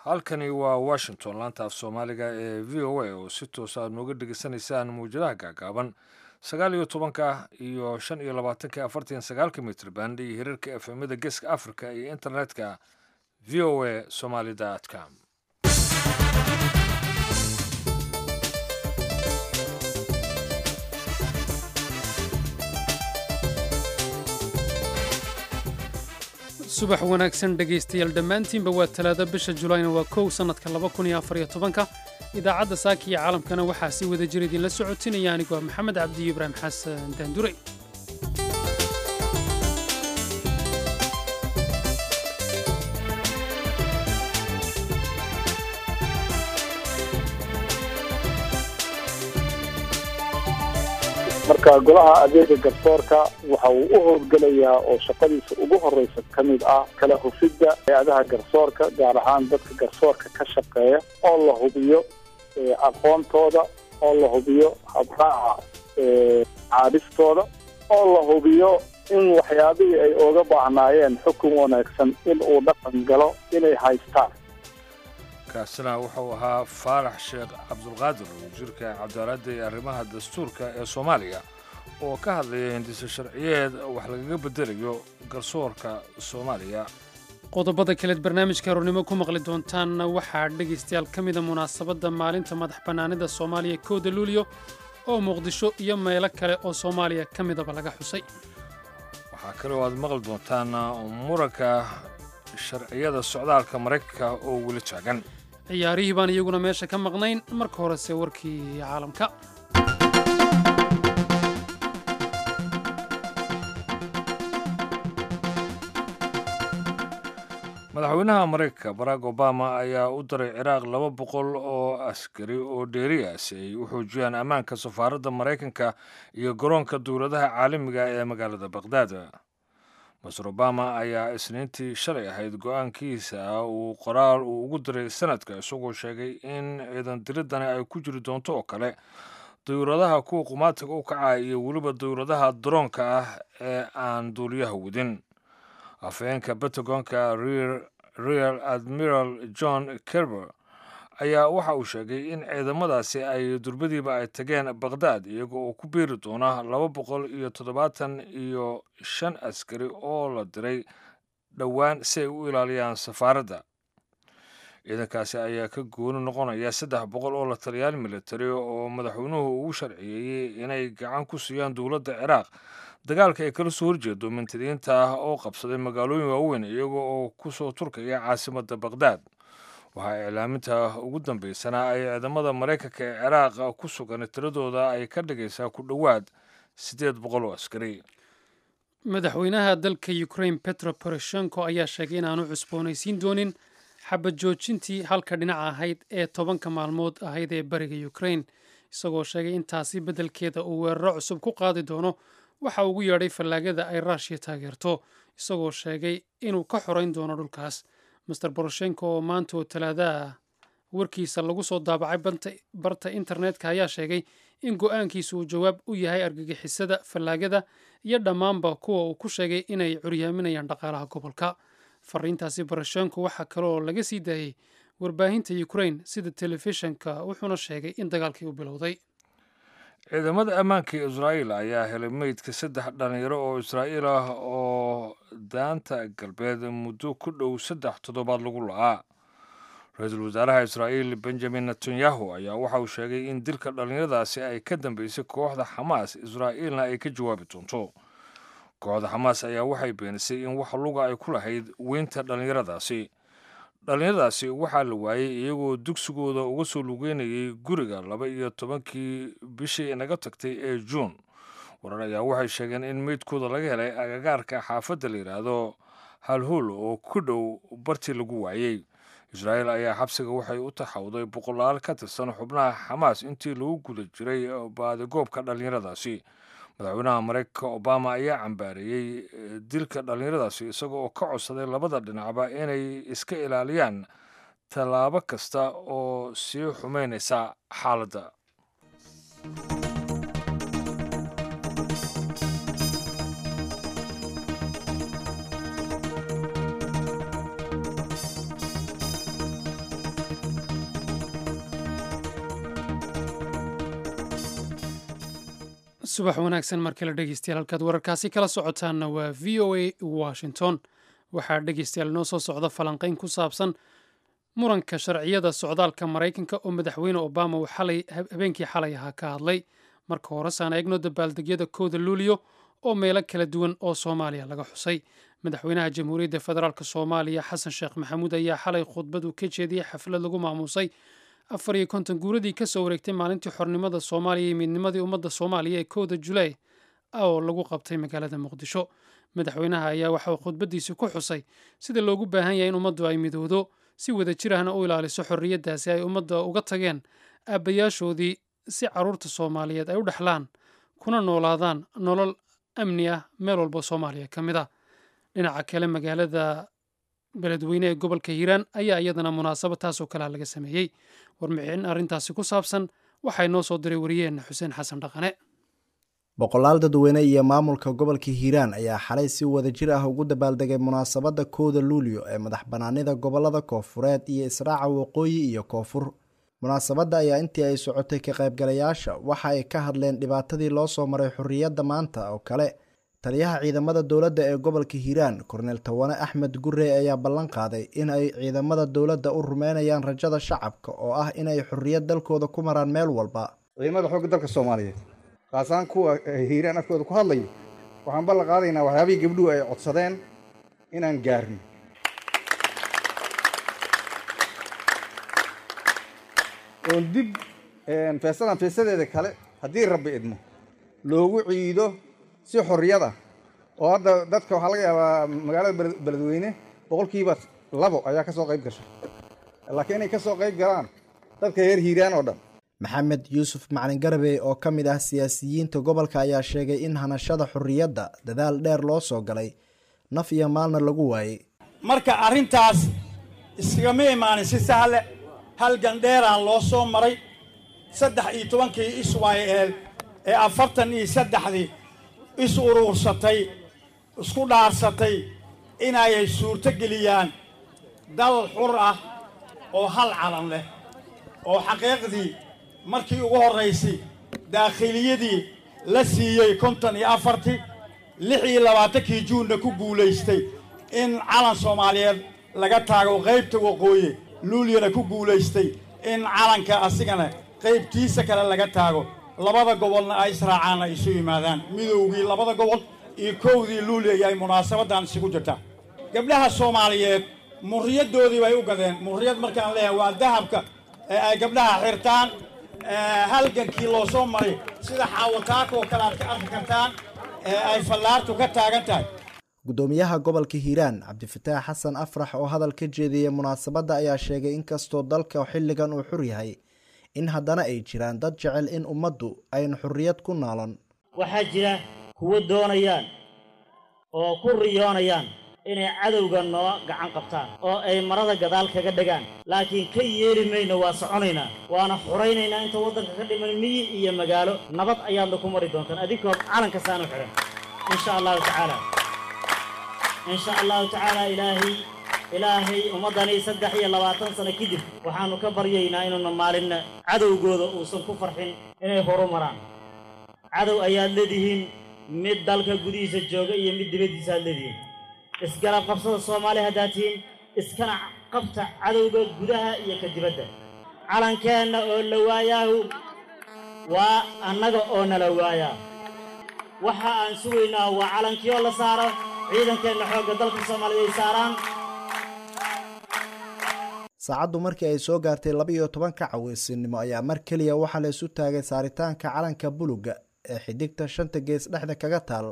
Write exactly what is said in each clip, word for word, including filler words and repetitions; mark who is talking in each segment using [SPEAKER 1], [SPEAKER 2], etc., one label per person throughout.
[SPEAKER 1] halkani waa washington laanta af soomaaliga ee v o a oo si toos aad nooga dhegeysanaysaan mawjadaha gaagaaban sagaal iyo tobanka iyo shan iyo labaatanka afartan sagaalka mitr band iyo hirarka efemada geeska africa iyo internetka v o a somaly com.
[SPEAKER 2] subax wanaagsan dhegaystayaal dhammaantiinba waa talaado bisha julayna waa kow sannadka laba kun iyo afar iyo tobanka idaacadda saaka iyo caalamkana waxaa sii wada jira idinla socotinaya anigoo maxamed cabdiyo ibraahim xasan daanduray
[SPEAKER 3] marka golaha adeega garsoorka waxa uu u howlgelayaa oo shaqadiisa ugu horeysa ka mid ah kala hufidda hay-adaha garsoorka gaar ahaan dadka garsoorka ka shaqeeya oo la hubiyo aqoontooda oo la hubiyo habraaca caadistooda oo la hubiyo in waxyaabihii ay oga baahnaayeen xukun wanaagsan in uu dhaqan galo inay haystaan.
[SPEAKER 1] kaasina wuxuu ahaa faarax sheekh cabdulqaadir wasiirka cadaaladda ee arrimaha dastuurka ee soomaaliya oo ka hadlaya hindise sharciyeed wax lagaga bedelayo garsoorka soomaaliya.
[SPEAKER 2] qodobada kaleed barnaamijka aroornimo ku maqli doontaanna waxaa dhegaystayaal ka mida munaasabadda maalinta madax bannaanida soomaaliya kowda luulyo oo muqdisho iyo meelo kale oo soomaaliya ka midaba laga xusay.
[SPEAKER 1] waxaa kale oo aad maqli doontaan muranka sharciyada socdaalka maraykanka oo weli taagan.
[SPEAKER 2] ciyaarihii baan iyaguna meesha ka maqnayn marka horese warkii caalamka.
[SPEAKER 1] madaxweynaha maraykanka barack obama ayaa u diray ciraaq laba boqol oo askari oo dheeriya si ay u xoojiyaan ammaanka safaaradda maraykanka iyo garoonka dowladaha caalamiga ee magaalada baqhdaad. master obama ayaa isniintii shalay ahayd go-aankiisa uu qoraal uu ugu diray sanadka isagoo sheegay in ciidan diridani ay ku jiri doonto oo kale dawladaha kuwa qumaatiga u kaca iyo weliba dawladaha daroonka ah ee aan duuliyaha wadin. afhayeenka pentagonka rear admiral john kerber ayaa waxa uu sheegay in ciidamadaasi ay durbadiiba ay tageen baqhdaad iyaga oo ku biiri doona laba boqol iyo toddobaatan iyo shan askari oo la diray dhowaan si ay u ilaaliyaan safaaradda. ciidankaasi ayaa ka gooni noqonaya saddex boqol oo la taliyaal militari oo madaxweynuhu ugu sharciyeeyey inay gacan ku siiyaan dowladda ciraaq dagaalka ay kala soo horjeedo mintadiinta ah oo qabsaday magaalooyin waaweyn iyaga oo ku soo turkaya caasimadda baqhdaad. waxaa iclaaminta ugu dambaysana ay ciidamada maraykanka ee ciraaq ku sugan tiradooda ay ka dhigaysaa ku dhowaad siddeed boqol oo askari.
[SPEAKER 2] madaxweynaha dalka ukraine petro poroshenko ayaa sheegay inaanu cusboonaysiin doonin xabad joojintii halka dhinaca ahayd ee tobanka maalmood ahayd ee bariga ukraine isagoo sheegay in taasi beddelkeeda uu weeraro cusub ku qaadi doono waxa ugu yeedhay fallaagada ay raashiya taageerto isagoo sheegay inuu ka xorayn doono dhulkaas. master boroshenko oo maanta oo talaadaha warkiisa lagu soo daabacay barta internetka ayaa sheegay in go-aankiisu uu jawaab u yahay argagixisada fallaagada iyo dhammaanba kuwa uu ku sheegay inay curyaaminayaan dhaqaalaha gobolka. fariintaasi boroshenko waxaa kale oo laga sii daayey warbaahinta ukraine sida telefishinka wuxuuna sheegay in dagaalkii u bilowday.
[SPEAKER 1] ciidamada ammaanka israa'iil ayaa helay meydka saddex dhalinyaro oo israa'iil ah oo daanta galbeed muddo ku dhow saddex toddobaad lagu la'aa. ra-iisul wasaaraha israa'iil benjamin netanyahu ayaa waxa uu sheegay in dilka dhallinyaradaasi ay ka dambeysay kooxda xamaas israa'iilna ay ka jawaabi doonto. kooxda xamaas ayaa waxay beenisay in wax luga ay ku lahayd weynta dhallinyaradaasi. dhallinyaradaasi waxaa la waayey iyagoo dugsigooda uga soo lugeynayay guriga laba iyo tobankii bishii inaga tagtay ee juun. warar ayaa waxay sheegeen in meydkooda laga helay agagaarka xaafadda la yidhaahdo halhuul oo ku dhow bartii lagu waayey. israa'iil ayaa xabsiga waxay u taxawday boqolaal ka tirsan xubnaha xamaas intii lagu guda jiray baadigoobka dhallinyaradaasi. madaxweynaha maraykanka obama ayaa cambaareeyey dilka dhallinyaradaasi isaga oo ka codsaday labada dhinacba inay iska ilaaliyaan tallaabo kasta oo sii xumaynaysa xaaladda.
[SPEAKER 2] subax wanaagsan markale dhegeystayaal halkaad wararkaasi kala socotaanna waa v o a washington waxaa dhegeystayaal inoo soo socda falanqayn ku saabsan muranka sharciyada socdaalka maraykanka oo madaxweyne obama uu xalay habeenkii xalay ahaa ka hadlay marka horesaan eegno dabaaldegyada kooda luuliyo oo meelo kala duwan oo soomaaliya laga xusay madaxweynaha jamhuuriyadda federaalk soomaaliya xasan sheekh maxamuud ayaa xalay khudbad uu ka jeediyey xaflad lagu maamuusay afar iyo konton guuradii ka soo wareegtay maalintii xornimada soomaaliya iyo midnimadii ummadda soomaaliya ee kooda julaay oo lagu qabtay magaalada muqdisho madaxweynaha ayaa waxa uu khudbaddiisi ku xusay sida loogu baahan yahay in ummaddu ay midowdo si wada jir ahna u ilaaliso xorriyaddaasi ay ummadda uga tageen aabbayaashoodii si carruurta soomaaliyeed ay u dhexlaan kuna noolaadaan nolol amni ah meel walba soomaaliya ka mid ah dhinaca kale magaalada beledweyne ee gobolka hiiraan ayaa iyadana munaasabad taasoo kalea laga sameeyey warmixin arrintaasi ku saabsan waxaa inoo soo diray wariyeenna xuseen xasan dhaqane
[SPEAKER 4] boqolaal dadweyne iyo maamulka gobolka hiiraan ayaa xalay si wada jir ah ugu dabaaldegay munaasabadda kooda luulyo ee madax bannaanida gobollada koofureed iyo israaca waqooyi iyo koonfur munaasabadda ayaa intii ay socotay ka qaybgalayaasha waxa ay ka hadleen dhibaatadii loo soo maray xorriyadda maanta oo kale taliyaha ciidamada dowladda ee gobolka hiiraan korneel tawane axmed gurre ayaa ballan qaaday in ay ciidamada dowladda u rumeynayaan rajada shacabka oo ah inay xorriyad dalkooda ku maraan meel walba
[SPEAKER 5] ciidamada xoogga dalka soomaaliyeed kaasaan kuwa hiiraan afkooda ku hadlaya waxaan ballan qaadaynaa waxyaabihii gabdhuhu ay codsadeen inaan gaarno oon dib feesadan feesadeeda kale haddii rabbi idmo loogu ciido si xorriyad ah oo hadda dadka waxaa laga yaabaa magaalada beledweyne boqolkiiba labo ayaa ka soo qayb gasha laakiin inay ka soo qayb galaan dadka reer hiiraan oo dhan
[SPEAKER 4] maxamed yuusuf macalin garabey oo ka mid ah siyaasiyiinta gobolka ayaa sheegay in hanashada xorriyadda dadaal dheer loo soo galay naf iyo maalna lagu waayey
[SPEAKER 6] marka arrintaas iskagama imaanin si sahle halgan dheeraan loo soo maray saddex iyo tobankii iswaayeel ee afartan iyo saddexdii is uruursatay isku dhaarsatay inayay suurto geliyaan dal xur ah oo hal calan leh oo xaqiiqdii markii ugu horraysay daakhiliyadii la siiyey konton iyo afartii lix iyo labaatankii juunna ku guulaystay in calan soomaaliyeed laga taago qaybta waqooyi luulyana ku guulaystay in calanka asigana qaybtiisa kale laga taago labada gobolna ay israacaan ay isu yimaadaan midowgii labada gobol iyo kowdii luulya ay munaasabaddan isugu jirtaa gabdhaha soomaaliyeed murriyaddoodii bay u gadeen murriyad markaan leeyahay waa dahabka ee ay gabdhaha xirtaan halgankii loo soo maray sida xaawataaka oo kale aad ka arki kartaan ee ay fallaartu ka taagan tahay
[SPEAKER 4] guddoomiyaha gobolka hiiraan cabdifataax xasan afrax oo hadal ka jeediyey munaasabadda ayaa sheegay in kastoo dalka xilligan uu xur yahay in haddana ay jiraan dad jecel in ummaddu ayna xorriyad ku naalan
[SPEAKER 7] waxaa jira kuwo doonayaan oo ku riyoonayaan inay cadowga noo gacan qabtaan oo ay marada gadaal kaga dhagaan laakiin ka yeeli mayno waa soconaynaa waana xoraynaynaa inta waddanka ka dhiman miyi iyo magaalo nabad ayaadna ku mari doontaan adinkood calanka saanu xidhan insha allahu tacaala insha allahu tacaala ilaahay ilaahay ummaddani saddex iyo labaatan sano kadib waxaannu ka baryaynaa inuuna maalinna cadowgooda uusan ku farxin inay horu maraan cadow ayaad leedihiin mid dalka gudihiisa jooga iyo mid dibaddiisa aad leedihiin isgarab qabsada soomaali haddaad tihiin iskana qabta cadowga gudaha iyo ka dibadda calankeenna oo la waayaahu waa annaga oo nala waayaa waxa aan sugaynaa waa calankiioo la saaro ciidankeenna xoogga dalka soomaaliya ay saaraan
[SPEAKER 4] saacaddu markii ay soo gaartay laba iyo tobanka caweysinimo ayaa mar keliya waxaa la isu taagay saaritaanka calanka buluga ee xidigta shanta gees dhexda kaga taal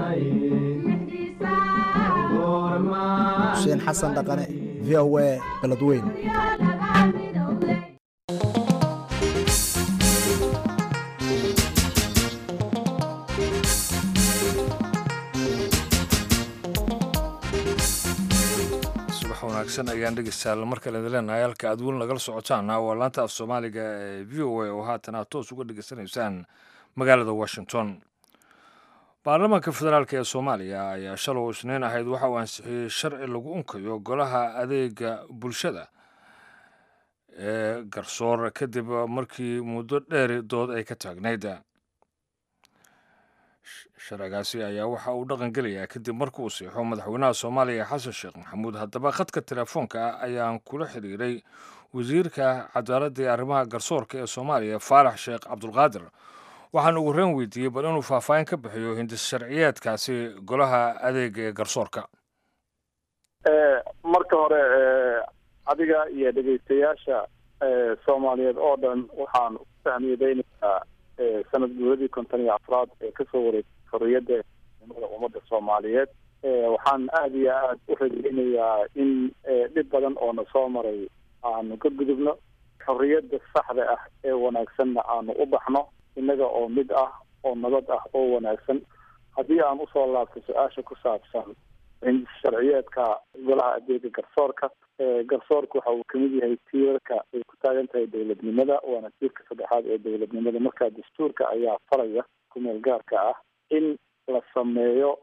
[SPEAKER 4] xuseen xasan dhaqane v o a beledweyn.
[SPEAKER 1] wanaagsan ayaan dhegeystayaal markale idin leenahay halka aad weyn lagala socotaan waa laanta af soomaaliga ee v o a oo haatan aad toos uga dhegeysanaysaan magaalada washington. baarlamaanka federaalk ee soomaaliya ayaa shalow isniin ahayd waxa uu ansixiyey sharci lagu unkayo golaha adeega bulshada ee garsoor kadib markii muddo dheeri dood ay ka taagnayd. sharcigaasi ayaa waxa uu dhaqan gelayaa kadib markuu siixo madaxweynaha soomaaliya xasan sheekh maxamuud. haddaba khadka telefoonka ah ayaan kula xiriiray wasiirka cadaaladda ee arrimaha garsoorka ee soomaaliya faarax sheekh cabdulqaadir waxaan ugu horreyn weydiiyey bal inuu faahfaahin ka bixiyo hindis sharciyeedkaasi golaha adeega ee garsoorka.
[SPEAKER 3] marka hore adiga iyo dhegeystayaasha soomaaliyeed oo dhan waxaan u fahmiyadaynayaa sanad guuradii konton iyo afraad ee kasoo wareegtay xorriyadda nimada ummadda soomaaliyeed. waxaan aada iyo aada u rajeynayaa in dhib badan oo na soo maray aanu ka gudubno, xorriyadda saxda ah ee wanaagsanna aanu u baxno innaga oo mid ah oo nabad ah oo wanaagsan. haddii aan usoo laabto su-aasha ku saabsan sharciyeedka golaha adeega garsoorka, garsoorka waxa uu kamid yahay tiirarka ay ku taagan tahay dowladnimada, waana tiirka saddexaad ee dowladnimada. markaa dastuurka ayaa faraya kumeel gaarka ah in la sameeyo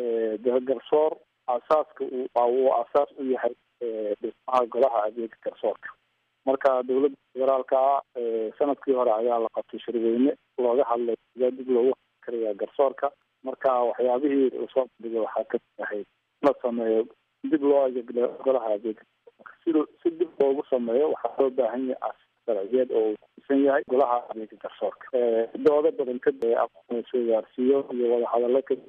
[SPEAKER 3] garsoor. asaaska uu asaas u yahay dhismaha golaha adeega garsoorka. marka dowladda federaalka ah sanadkii hore ayaa la qabtay shirweyne looga hadlay sidaa dib loogu karayaa garsoorka. marka waxyaabihii lasoo bandhigay waxaa ka ahayd la sameeyo dib loo eego golaha adeega. si si dib loogu sameeyo waxaa loo baahan yahay sharciyeed oo uu kuisan yahay golaha adeega garsoorka. doodo badan kadib aqoon soo gaarsiiyo iyo wadahadallo kadib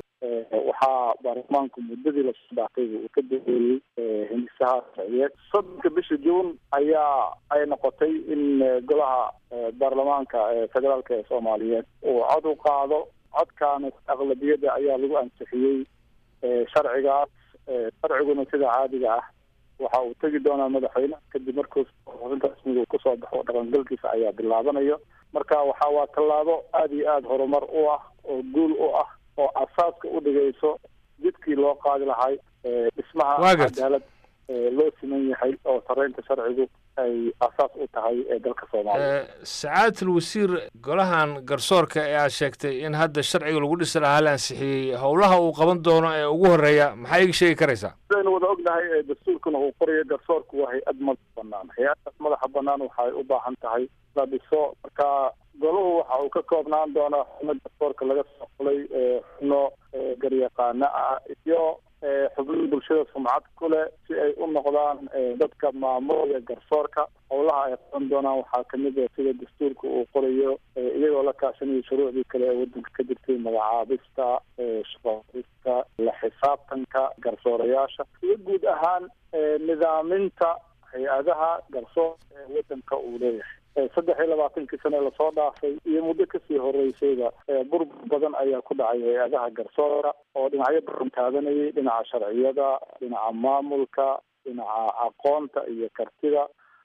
[SPEAKER 3] waxaa baarlamaanku muddadii lasoo dhaafay uu ka dabeeyey hindisaha sharciyeed. soddonka bisha juun ayaa ay noqotay in golaha baarlamaanka federaalka ee soomaaliyeed uu cod u qaado. codkaana aqlabiyadda ayaa lagu ansixiyey sharcigaas. sharciguna sida caadiga ah waxa uu tegi doonaa madaxweyne kadib markuu rasmiga kusoo baxo dhaqangalkiisa ayaa bilaabanayo. marka waxa waa tallaabo aada iyo aada horumar u ah oo guul u ah oo asaaska u dhigayso jidkii loo qaadi lahay dhismaha cadaalad loo siman yahay oo sareynta sharcigu ay asaas u tahay ee dalka soomaaliya.
[SPEAKER 1] sacaadal wasiir, golahan garsoorka ee aad sheegtay in hadda sharciga lagu dhisi lahaa la ansixiyey, howlaha uu qaban doono ee ugu horeeya maxaa iga sheegi karaysaa?
[SPEAKER 3] sidaynu wada ognahay dastuurkuna uu qorayo garsoorku waa hay-ad madaxa banaan. hay-adaas madaxa banaan waxay u baahan tahay la dhiso. marka golahu waxa uu ka koobnaan doonaa xubno garsoorka laga soo xulay, xubno garyaqaano ah iyo xubnihii bulshada sumcad ku leh si ay u noqdaan dadka maamulaya garsoorka. howlaha ay qaban doonaan waxaa kamid ah sida dastuurka uu qorayo iyagoo la kaashanayo shuruucdii kale ee wadanka ka jirtay, magacaabista, shaqaista, la xisaabtanka garsoorayaasha iyo guud ahaan nidaaminta hay-adaha garsoorka ee wadanka uu leeyahay. saddex iyo labaatankii sane lasoo dhaafay iyo muddo kasii horeysayba burbur badan ayaa ku dhacay hay-adaha garsoorka oo dhinacyo badan taabanayay, dhinaca sharciyada, dhinaca maamulka, dhinaca aqoonta iyo kartida,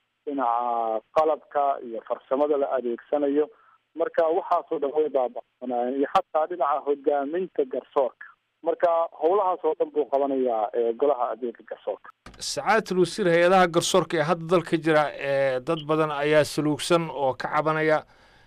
[SPEAKER 3] dhinaca qalabka iyo farsamada la adeegsanayo. marka waxaasoo dhan way baaba'sanayeen iyo xataa dhinaca hogaaminta garsoorka. marka howlahaas oo dhan buu qabanayaa golaha adeega garsoorka.
[SPEAKER 1] sacaadal wasiir, hay-adaha garsoorka ee hadda dalka jira ee dad badan ayaa saluugsan oo ka cabanaya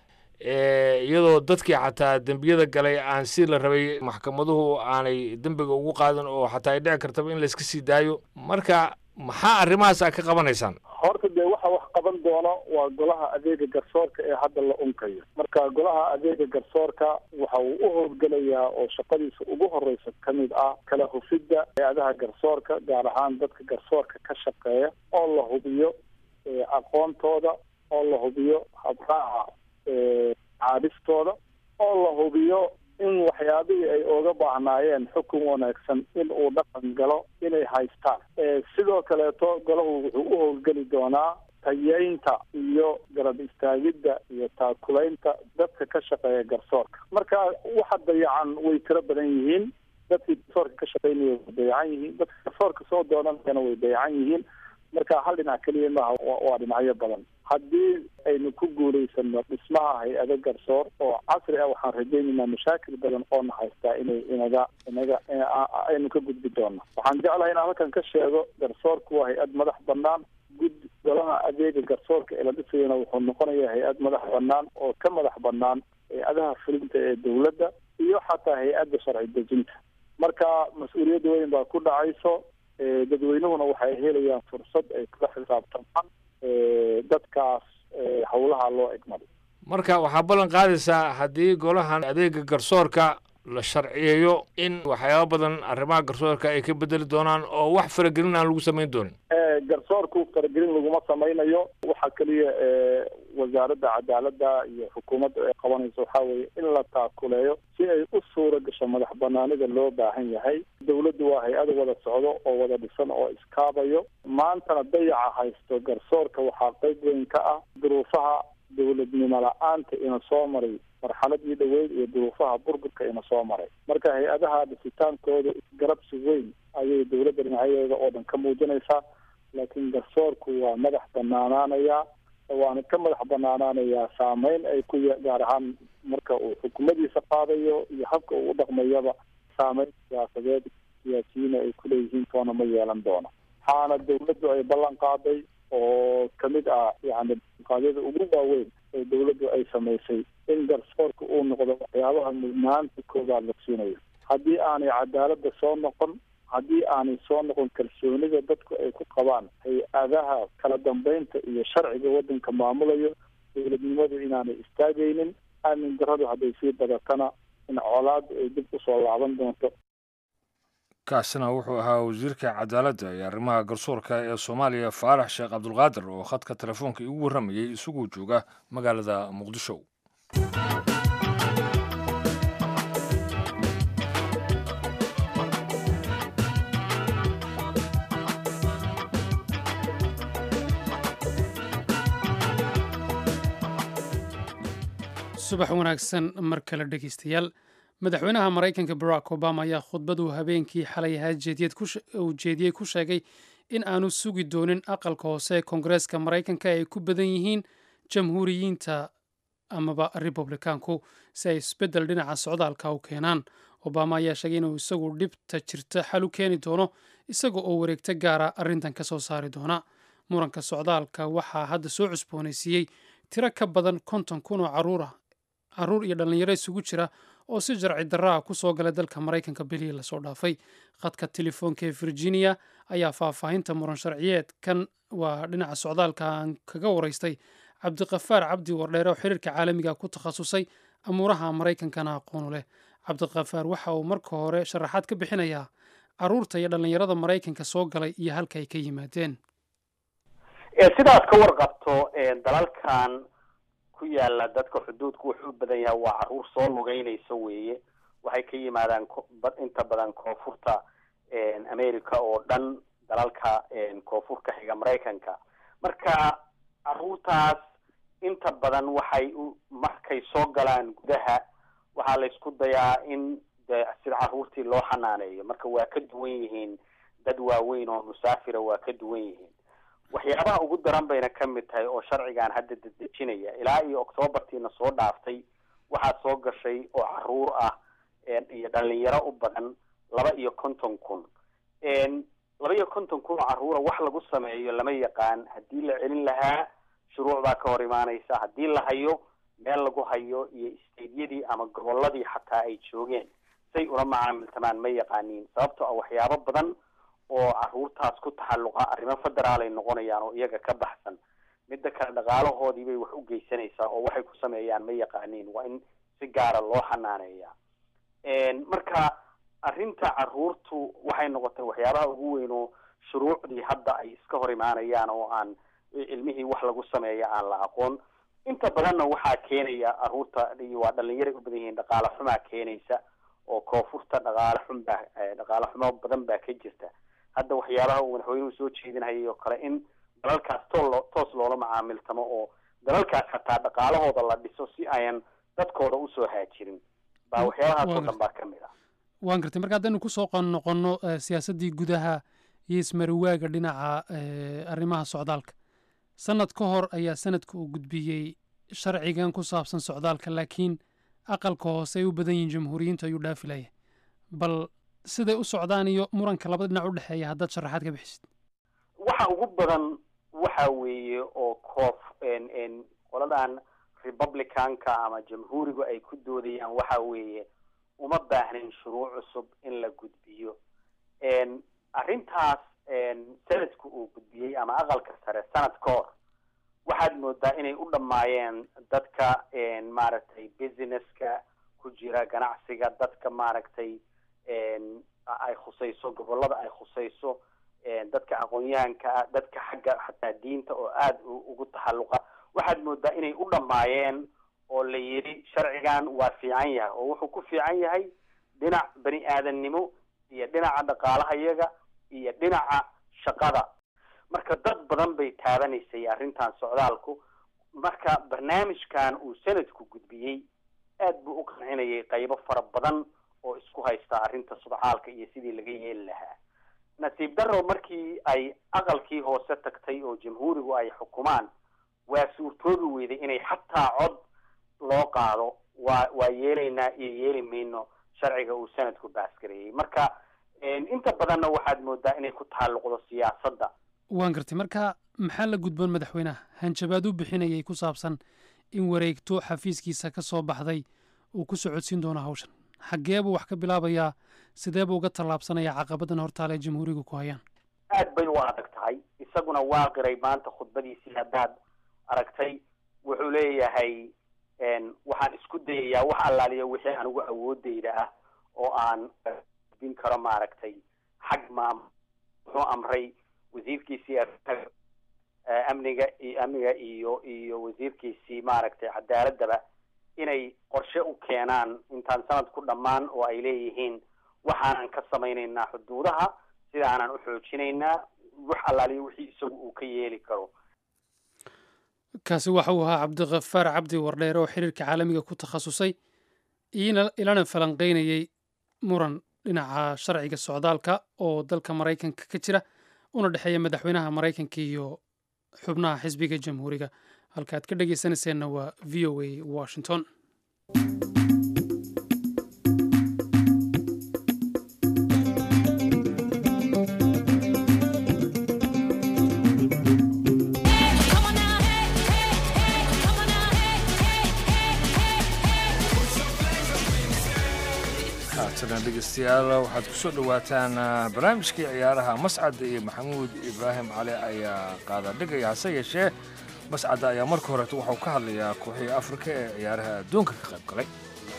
[SPEAKER 1] iyadoo dadkii xataa dembiyada galay aan si la rabay maxkamaduhu aanay dembiga ugu qaadan oo xataa ay dhici kartaba in layska sii daayo. marka maxaa arrimahaas aa ka qabanaysaan?
[SPEAKER 3] horta dee waxa wax qaban doono waa golaha adeega garsoorka ee hadda la unkayo. marka golaha adeega garsoorka waxa uu u howlgelayaa oo shaqadiisa ugu horeysa kamid ah kala hufidda hay-adaha garsoorka, gaar ahaan dadka garsoorka ka shaqeeya oo la hubiyo aqoontooda, oo la hubiyo habraaca caadistooda, oo la hubiyo in waxyaabihii ay oga baahnaayeen xukun wanaagsan in uu dhaqan galo inay haystaan. sidoo kaleeto golahu wuxuu u howlgeli doonaa tayeynta iyo garab istaagidda iyo taakulaynta dadka ka shaqeeya garsoorka. marka waxa dayacan way tiro badan yihiin. dadkii garsoorka ka shaqaynaya way dayacan yihiin, dadka garsoorka soo doonanayana way dayacan yihiin. marka hal dhinac keliya maaha, waa dhinacyo badan. haddii aynu ku guulaysano dhismaha hay-ado garsoor oo casri ah, waxaan rajaynaynaa mashaakil badan oo na haystaa inay inaga inaga aynu ka gudbi doono. waxaan jeclahay inaan halkan ka sheego garsoorku waa hay-ad madax banaan. guddi golaha adeega garsoorka ee la dhisayana wuxuu noqonayaa hay-ad madax banaan oo ka madax banaan hay-adaha fulinta ee dawladda iyo xataa hay-adda sharci dejinta. marka mas-uuliyadda weyn baa ku dhacayso. dadweynuhuna waxay helayaan fursad ay kula xisaabtamaan dadkaas howlaha loo egmado.
[SPEAKER 1] marka waxaa ballan qaadaysaa haddii golahan adeega garsoorka la sharciyeeyo in waxyaaba badan arrimaha garsoorka ay ka bedeli doonaan oo wax faragelin aan lagu samayn doonin.
[SPEAKER 3] garsoorku faragelin laguma samaynayo. waxaa keliya wasaaradda cadaaladda iyo xukuumadda ay qabanayso waxaa weeye in la taakuleeyo si ay u suura gasho madax banaanida loo baahan yahay. dawladdu waa hay-ada wada socdo oo wada dhisan oo iskaabayo. maantana dayaca haysto garsoorka waxaa qayb weyn ka ah duruufaha dawladnimo la-aanta ina soo maray marxaladii dhaweyd iyo duruufaha burburka ina soo maray. marka hay-adaha dhisitaankooda isgarabsi weyn ayay dawladda dhinacyadeeda oo dhan ka muujinaysaa. laakiin garsoorku waa madax banaanaanayaa, waana ka madax banaanaanayaa saameyn ay ku gaar ahaan marka uu xukuumadiisa qaadayo iyo habka uu u dhaqmayaba saameyn siyaasadeed siyaasiyiina ay ku leeyihiin toona ma yeelan doono. waxaana dawladdu ay ballan qaaday oo kamid ah yani qaadyada ugu waaweyn ee dawladdu ay samaysay in garsoorka uu noqdo waxyaabaha mudnaanta koobaad la siinayo. haddii aanay cadaaladda soo noqon, haddii aanay soo noqon kalsoonida dadku ay ku qabaan hay-adaha kala dambeynta iyo sharciga waddanka maamulayo, dawladnimadu inaanay istaagaynin. aamin darradu hadday sii badatana in colaadu ay dib usoo laaban doonto.
[SPEAKER 1] kaasina wuxuu ahaa wasiirka cadaaladda iyo arrimaha garsoorka ee soomaaliya faarax sheekh cabdulqaadir oo khadka telefoonka igu warramayay isagoo jooga magaalada muqdisho.
[SPEAKER 2] subax wanaagsan mar kale dhegeystayaal. madaxweynaha maraykanka barack obama ayaa khudbaduu habeenkii xalay ahaa uu jeediyey ku sheegay in aanu sugi doonin aqalka hoose ee koongareeska maraykanka ay ku badan yihiin jamhuuriyiinta amaba republikaanku si ay isbeddel dhinaca socdaalka u keenaan. obama ayaa sheegay inuu isagu dhibta jirta xal u keeni doono isaga oo wareegto gaara arrintan ka soo saari doona. muranka socdaalka waxaa hadda soo cusboonaysiiyey tiro ka badan konton kun oo caruur caruur iyo dhallinyaro isugu jira oo si jarci darraa ku soo galay dalka maraykanka bilihii lasoo dhaafay. khadka telefoonka ee virginia ayaa faahfaahinta muran sharciyeedkan waa dhinaca socdaalka aan kaga waraystay cabdiqafaar cabdi wardheere oo xiriirka caalamiga ku takhasusay amuuraha maraykankana aqoonu leh. cabdiqafaar waxa uu marka hore sharaxaad ka bixinayaa caruurta iyo dhallinyarada maraykanka soo galay iyo halka ay ka yimaadeen.
[SPEAKER 8] sidaad ka warqabto dalalkan ku yaala dadka xuduudku wuxuu u badan yahay waa caruur soo lugeynaysa weeye. waxay ka yimaadaan inta badan koonfurta america oo dhan, dalalka koonfurka xiga maraykanka. marka caruurtaas inta badan waxay markay soo galaan gudaha waxaa la isku dayaa in sida caruurtii loo xanaaneeyo. marka waa ka duwan yihiin dad waaweyn oo musaafira, waa ka duwan yihiin. waxyaabaha ugu daran bayna ka mid tahay oo sharcigan hadda dedejinaya ilaa iyo octoobartiina soo dhaaftay waxaa soo gashay oo caruur ah iyo dhalinyaro u badan laba iyo konton kun laba iyo konton kun oo caruura wax lagu sameeyo lama yaqaan. haddii la celin lahaa shuruuc baa ka hor imaanaysa. haddii la hayo meel lagu hayo iyo isteydyadii ama gobolladii xataa ay joogeen say ula macaamiltamaan ma yaqaaniin. sababtoo ah waxyaabo badan oo caruurtaas ku taxalluqa arrimo federaal ay noqonayaan oo iyaga ka baxsan. midda kale dhaqaalahoodii bay wax u geysanaysaa oo waxay ku sameeyaan ma yaqaaniin. waa in si gaara loo xanaaneeyaa. marka arrinta caruurtu waxay noqotay waxyaabaha ugu weyn oo shuruucdii hadda ay iska hor imaanayaan oo aan ilmihii wax lagu sameeya aan la aqoon. inta badanna waxaa keenaya caruurta waa dhalinyaro u badan yihiin dhaqaale xumaa keenaysa oo koonfurta dhaqaale xun baa dhaqaale xumo badan baa ka jirta. hadda waxyaabaha uu madaxweynuhu soo jeedinayay oo kale in dalalkaas toos toos loola macaamiltamo oo dalalkaas xataa dhaqaalahooda la dhiso si ayan dadkooda usoo haajirin baa waxyaabahaas oo dhan baa ka mid ah.
[SPEAKER 2] waan gartay marka haddaynu kusoo noqonno siyaasaddii gudaha iyo ismariwaaga dhinaca arrimaha socdaalka sanad ka hor ayaa sanadka uu gudbiyey sharcigan ku saabsan socdaalka laakiin aqalka hoose ay u badan yihiin jamhuuriyiintu ayuu dhaafi layahay bal siday u socdaan iyo muranka labada dhinac u dhexeeya haddaad sharaxaad ka bixisid
[SPEAKER 8] waxa ugu badan waxa weeye oo koof qoladan republicanka ama jamhuurigu ay ku doodayaan waxa weeye uma baahnin shuruuc cusub in la gudbiyo arrintaas sanadku uu gudbiyey ama aqalka sare sanad ka hor waxaad moodaa inay u dhammaayeen dadka maaragtay businesska ku jira ganacsiga dadka maaragtay ay khusayso gobollada ay khusayso dadka aqoon-yahanka ah dadka xagga xataa diinta oo aada ugu taxalluqa waxaad moodaa inay u dhammaayeen oo la yidhi sharcigan waa fiican yahay oo wuxuu ku fiican yahay dhinac bani aadamnimo iyo dhinaca dhaqaalaha iyaga iyo dhinaca shaqada marka dad badan bay taabanaysay arrintan socdaalku marka barnaamijkan uu sanadku gudbiyey aad buu u qancinayay qaybo fara badan oo isku haysta arrinta socdaalka iyo sidii laga yeeli lahaa nasiib darro markii ay aqalkii hoose tagtay oo jamhuurigu ay xukumaan waa suurtoobi weyday inay xataa cod loo qaado waa waa yeelaynaa iyo yeeli mayno sharciga uu sanadku baasgareeyey marka inta badanna waxaad moodaa inay ku tacalluqdo siyaasadda
[SPEAKER 2] waan gartay marka maxaa la gudboon madaxweynaha hanjabaad u bixinayay ku saabsan in wareegto xafiiskiisa ka soo baxday uu ku socodsiin doono hawshan xaggee buu wax ka bilaabayaa sidee buu uga tallaabsanayaa caqabadan hortaale ee jamhuuriga ku hayaan
[SPEAKER 8] aad bay u adag tahay isaguna waa qiray maanta khudbadiisii haddaad aragtay wuxuu leeyahay waxaan isku dayayaa wax allaaliya wixii anigu awoodeyda ah oo aan gudbin karo maaragtay xag maam wuxuu amray wasiirkiisii amniga iyo amniga iyo iyo wasiirkiisii maaragtay cadaaladaba inay qorshe u keenaan intaan sanadku dhammaan oo ay leeyihiin waxaanan ka samaynaynaa xuduudaha sidaanan u xoojinaynaa wax allaaliya wixii isagu uu ka yeeli karo
[SPEAKER 2] kaasi waxa uu ahaa cabdikafaar cabdi wardheere oo xiriirka caalamiga ku takhasusay ilana falanqaynayey muran dhinaca sharciga socdaalka oo dalka maraykanka ka jira una dhexeeya madaxweynaha maraykanka iyo xubnaha xisbiga jamhuuriga halka aad ka dhegaysanayseena waa v o a washington
[SPEAKER 1] dhegeystayaal waxaad ku soo dhawaataan barnaamijkii ciyaaraha mascad iyo maxamuud ibraahim cali ayaa qaada dhigaya hase yeeshee mascadda ayaa marka horeeta waxau ka hadlayaa kooxihii afrika ee ciyaaraha adduunka ka qayb galay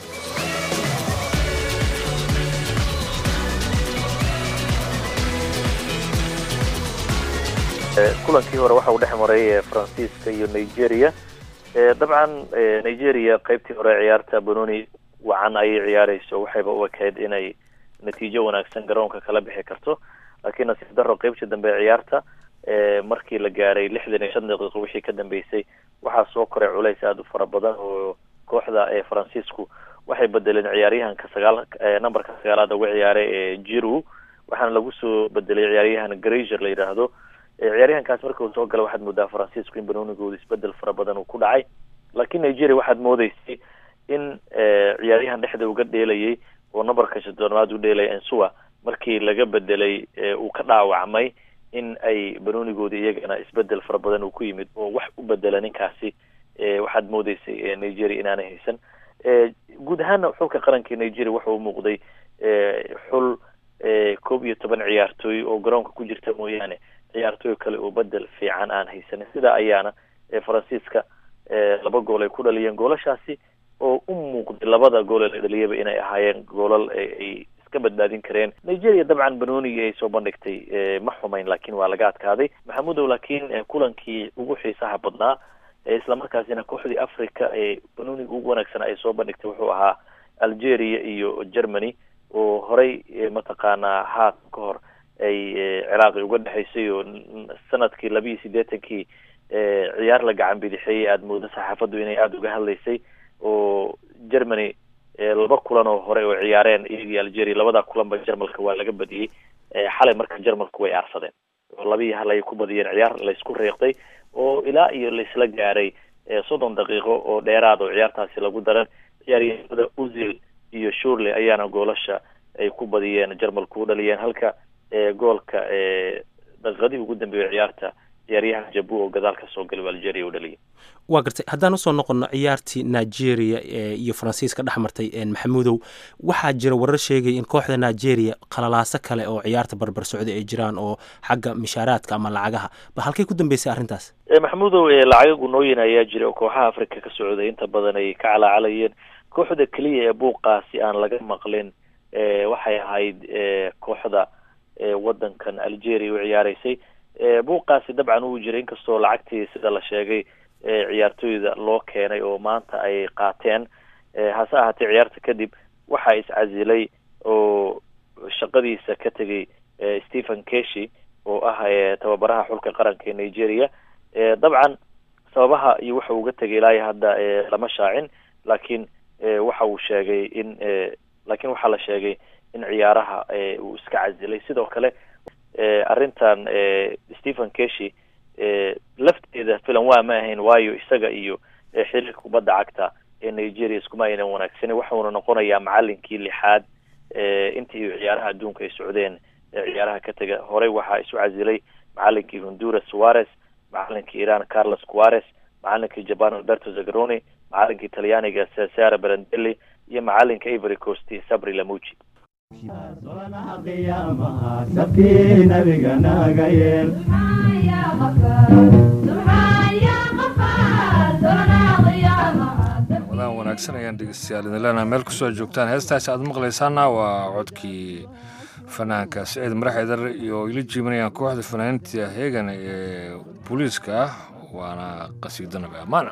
[SPEAKER 9] kulankii hore waxa uu dhex maray faransiiska iyo nigeria dabcan nigeria qaybtii hore ciyaarta banoni wacan ayay ciyaarayso waxayba u ekayd inay natiijo wanaagsan garoonka kala bixi karto laakiin nasiib daro qaybtii dambe ciyaarta markii la gaaray lixdan iyo shan daqiiqo wixii ka dambeysay waxaa soo koray culays aada u fara badan oo kooxda ee faransiisku waxay bedeleen ciyaaryahanka sagaal numberka sagaalaad uga ciyaaray ee jiru waxaana lagu soo bedelay ciyaaryahan grazer la yidhaahdo ciyaaryahankaas marka uu soo gala waxaad moodaa faransiisku in banoonigooda isbedel fara badan uu ku dhacay laakiin nigeria waxaad moodeysay in ciyaaryahan dhexda uga dheelayay oo numberka shadoonaad u dheelay ensua markii laga bedelay uu ka dhaawacmay in ay banoonigooda iyagana isbedel fara badan uu ku yimid oo wax u bedela ninkaasi waxaad moodeysay nigeria inaanay haysan guud ahaana xulka qarankii nigeria wuxuu u muuqday xul koob iyo toban ciyaartooy oo garoonka ku jirta mooyaane ciyaartooy kale oo bedel fiican aan haysanin sidaa ayaana faransiiska laba gool ay ku dhaliyeen goolashaasi oo u muuqday labada gool ee la dhaliyaba inay ahaayeen goolal ay iska badbaadin kareen nigeria dabcan banoonigii ay soo bandhigtay ma xumayn laakiin waa laga adkaaday maxamudow laakiin kulankii ugu xiisaha badnaa islamarkaasina kooxdii africa ee banooniga ugu wanaagsan ay soo bandhigtay wuxuu ahaa algeria iyo germany oo horey mataqaanaa haat ka hor ay ciraaqi uga dhexaysay oo sanadkii laba iyo siddeetankii ciyaar la gacan bidixeeyey aada moodo saxaafaddu inay aada uga hadlaysay oo germany laba kulan oo hore oo ciyaareen iyagii Algeria labada kulanba Jarmalka waa laga badiyay xalay marka Jarmalku way aarsadeen labii hal ay ku badiyeen ciyaar la isku reeqtay oo ilaa iyo la isla gaaray soddon daqiiqo oo dheeraad oo ciyaartaasi lagu daray ciyaaryahanada Özil iyo Schürrle ayaana goolasha ay ku badiyeen Jarmalku dhaliyeen halka goolka daqiiqadii ugu dambeeyay ciyaarta ciyaaryahan Jabu oo gadaal ka soo galay Algeria oo dhaliyay
[SPEAKER 10] waa gartay haddaan usoo noqono ciyaartii Nigeria iyo Faransiiska dhexmartay Maxamuudow waxaa jira warar sheegay in kooxda Nigeria qalalaaso kale oo ciyaarta barbar socday ay jiraan oo xagga mishaaraadka ama lacagaha ba halkay ku dambeysay arrintaas
[SPEAKER 9] Maxamuudow lacaga gunooyin ayaa jira oo kooxaha Afrika ka socday inta badan ay ka calaacalayeen kooxda kaliya ee buuqaasi aan laga maqlin waxay ahayd kooxda wadankan Algeria oo ciyaaraysay buuqaasi dabcan uu jiray inkastoo lacagtii sida la sheegay ciyaartooyda loo keenay oo maanta ay qaateen hase ahaatee ciyaarta kadib waxa iscasilay oo shaqadiisa ka tagay Stephen Keshi oo ah tababaraha xulka qaranka ee Nigeria dabcan sababaha iyo waxa uu uga tagay ilaa hadda lama shaacin laakiin waxa uu sheegay in laakiin waxa la sheegay in ciyaaraha uu iska casilay sidoo kale arrintan Stephen Keshi lafteeda filan waa ma ahayn waayo isaga iyo xiriirka kubadda cagta ee Nigeria iskuma aynan wanaagsan waxa uu noqonayaa macallinkii lixaad intii ciyaaraha adduunka ay socdeen ciyaaraha ka taga horey waxa isu casilay macallinkii Honduras Suarez macallinkii Iran Carlos Queiroz macallinkii Japan Alberto Zagaroni macallinkii Talyaaniga Cesare Prandelli iyo macallinka Ivory Coast Sabri Lamouchi
[SPEAKER 1] wadaan wanaagsan ayaan dhegeystayaal idin leenahay meel kusoo joogtaan heestaasi aad maqlaysaana waa codkii fanaanka Saciid Maraxeedar iyo ila jiimanayaan kooxda fanaaniinta heegan ee booliiska ah waana qasiido nabi amaana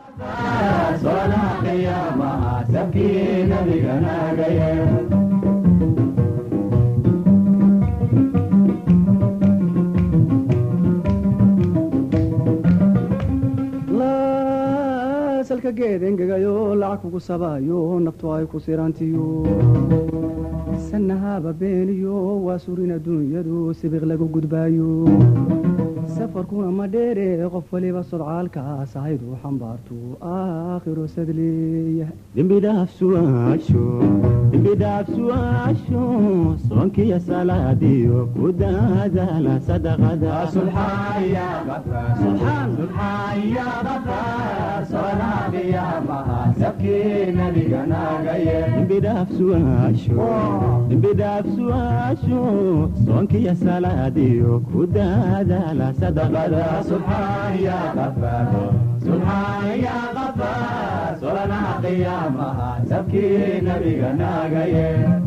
[SPEAKER 11] salka geed engegayo lacag kugu sabayo naftu ay ku sirantiyo sanahaba beeniyo waa surin adduunyadu sibiq lagu gudbaayo safarkuna ma dheere qof waliba sodcaalkaas ahaydu xambaartu aakhiro sadleeya dembidhaafsuaasho dembidhaafsuaasho soonkiya salaadiyo ku daadaala sadaqada subxaaya gafar subxaaya gafar salaadiya maha sabkii nabiga naagaye dembidhaafsuaasho dembidhaafsuaasho soonkiya salaadiyo ku daadaala sadaqada subxaaya gafar subxaaya gafar solana qiyaamaha sabkii nabiga naagaye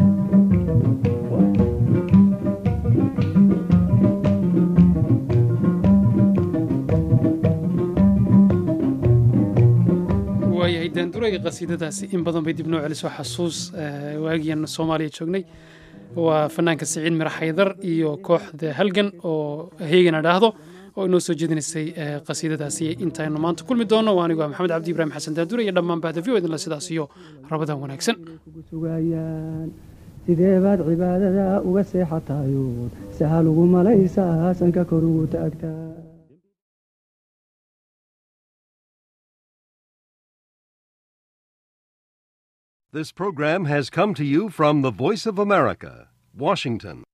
[SPEAKER 2] waayahay daandurayga qasiidadaasi in badan bay dib noo celiso xasuus waagiyan Soomaaliya joognay waa fanaanka Saciid Maraxeedar iyo kooxda Halgan oo heegana dhaahdo oo inoo soo jeedinaysay qasiidadaasi intaynu maanta kulmi doono waa anigu Maxamed Cabdi Ibraahim Xasan Daandure iyo dhammaan bahda V O idin la sidaas iyo rabadaan wanaagsan
[SPEAKER 11] sidee baad cibaadada uga seexatayo sahal ugu malaysaa sanka kor ugu taagtaa
[SPEAKER 12] This program has come to you from the Voice of America, Washington.